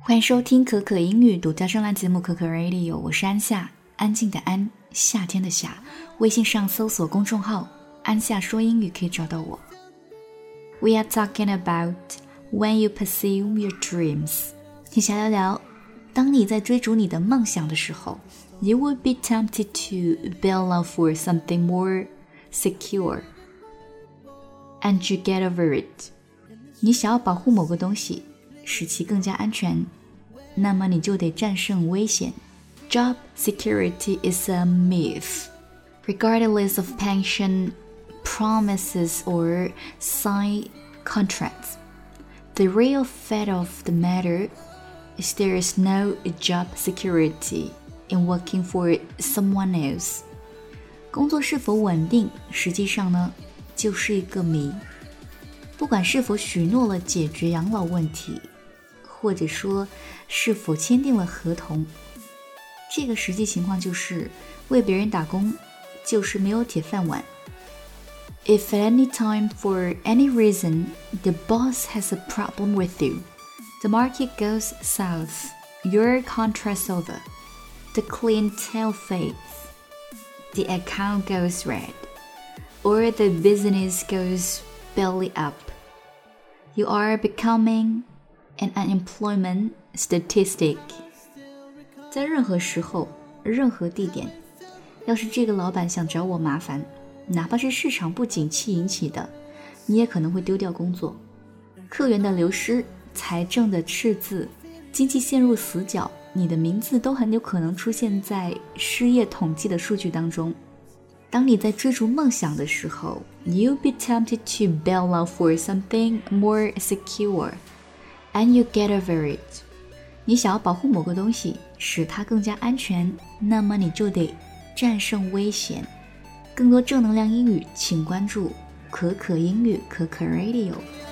欢迎收听可可英语独家专栏节目可可 Radio， 我是安夏，安静的安，夏天的夏。微信上搜索公众号安夏说英语可以找到我。We are talking about when you pursue your dreams。 你想聊聊当你在追逐你的梦想的时候， You would be tempted to bail out for something more secure and you get over it。 你想要保护某个东西使其更加安全，那么你就得战胜危险。 Job security is a myth. Regardless of pension, promises or signed contracts, the real fact of the matter is there is no job security in working for someone else. 工作是否稳定，实际上呢，就是一个谜。不管是否许诺了解决养老问题，或者说是否签订了合同，这个实际情况就是为别人打工就是没有铁饭碗。 If at any time for any reason the boss has a problem with you, the market goes south, your contract's over, the clientele fades, the account goes red, or the business goes belly up, you are becoming an unemployment statistic。 在任何时候任何地点，要是这个老板想找我麻烦，哪怕是市场不景气引起的，你也可能会丢掉工作。客源的流失，财政的赤字，经济陷入死角，你的名字都很有可能出现在失业统计的数据当中。当你在追逐梦想的时候， You'll be tempted to bail out for something more secure and you get over it。 你想要保护某个东西使它更加安全，那么你就得战胜危险。更多正能量英语请关注可可英语可可 Radio。